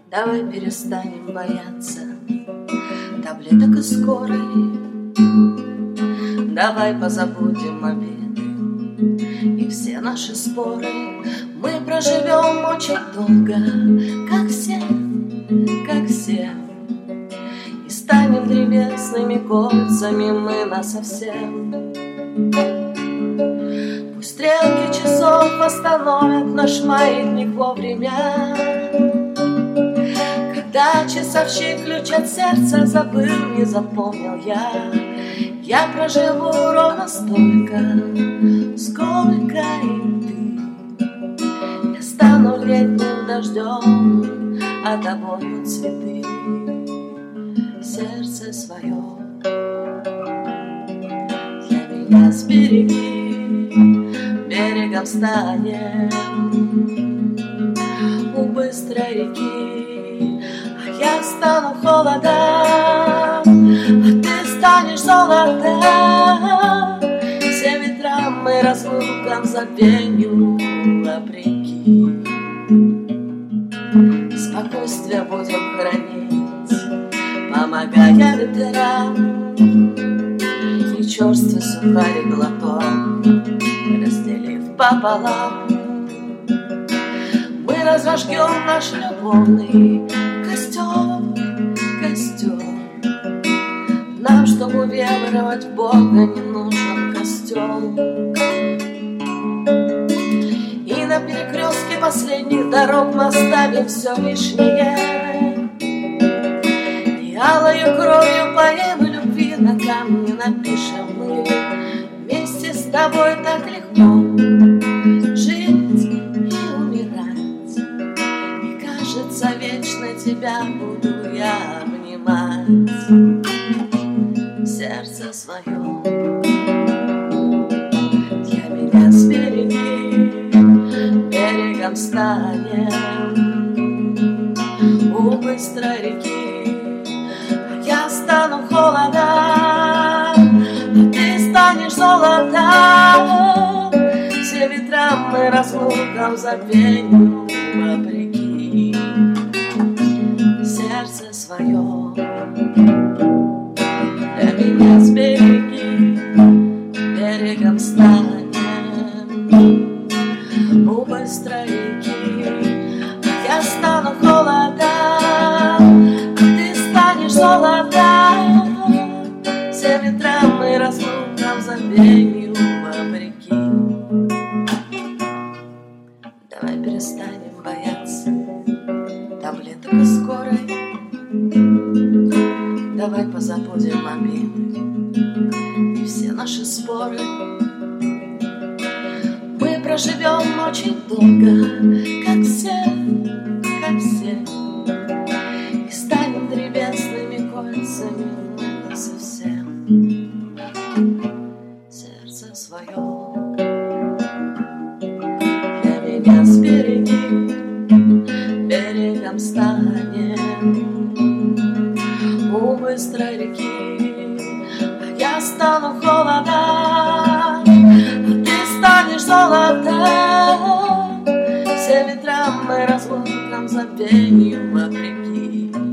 Давай перестанем бояться таблеток и скорой. Давай позабудем обиды и все наши споры. Мы проживем очень долго, как все, как все. И станем древесными кольцами мы насовсем. Пусть стрелки часов остановят наш маятник вовремя. Когда часовщик ключ от сердца забыл, не запомнил я проживу ровно столько, сколько и ты. Я стану летним дождем, а тобою цветы. Сердце свое для меня сбереги, берегом станем у быстрой реки. А я стану холодом, а ты станешь золотом. Все ветра мы разлукам забвенью вопреки. Спокойствие будем хранить, помогая ветрам. И черствый сухарь глоток разделив пополам. Мы разожгем наш любовный костер. Нам, чтобы уверовать в Бога, не нужен костел. И на перекрестке последних дорог мы оставим все лишнее. И алою кровью поэмы любви на камне напишем мы. Вместе с тобой так легко жить и умирать. И кажется, вечно тебя буду я обнимать. Сердце свое для меня сбереги, берегом станем у быстрой реки. А я стану холодом, а ты станешь золотом. Все ветра мы разлукам забвенью вопреки. Сердце свое для меня сбереги, берегом станем у быстрой реки. А я стану холодом, а ты станешь золотом. Все ветра мы разлукам забвенью вопреки. Давай перестанем бояться таблеток и скорой. Давай позабудем обиды и все наши споры. Мы проживем очень долго, как все, как все. И станем древесными кольцами совсем. Сердце свое для меня сбереги, берегом станем у быстрой реки. А я стану холодом, а ты станешь золотом. Все ветра мы разлукам забвенью вопреки.